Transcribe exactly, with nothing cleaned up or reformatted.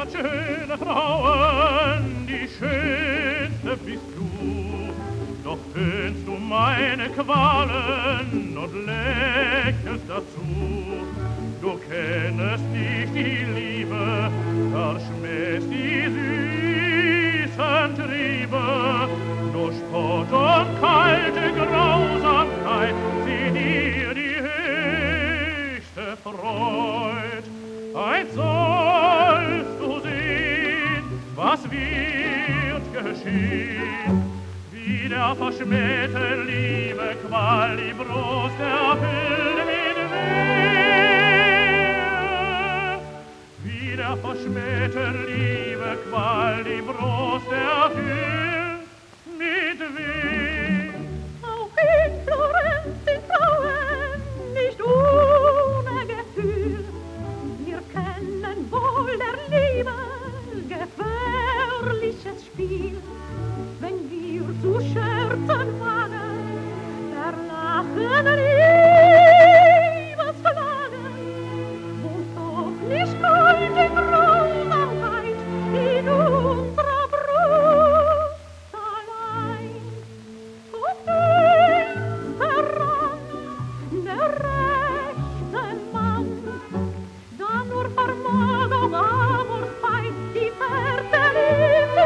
hat schöne Frauen, die schönste bist du. Doch höhnst du meine Qualen und lächelst dazu. Du kennest nicht die Liebe, verschmähst die süßen Triebe. Nur Spott und kalte Grausamkeit, sie dir die höchste Freud. Eins sollst du sehen, was wird geschehen, wie der verschmähten Liebe Qual die Brust erfüllt mit Wehe. Wie der verschmähten Liebe Qual die Brust erfüllt mit Wehe. Auch in Florenz sind Frauen nicht ohne Gefühl. Wir kennen wohl der Liebe gefährliches Spiel. Wenn wir zu scherzen wagen, verlachen Liebesflagen, wohnt doch nicht kalte Grausamkeit in unserer Brust allein. Kommt uns heran, der rechte Mann, da nur vermag auch Amors Feind die Fährte Liebe.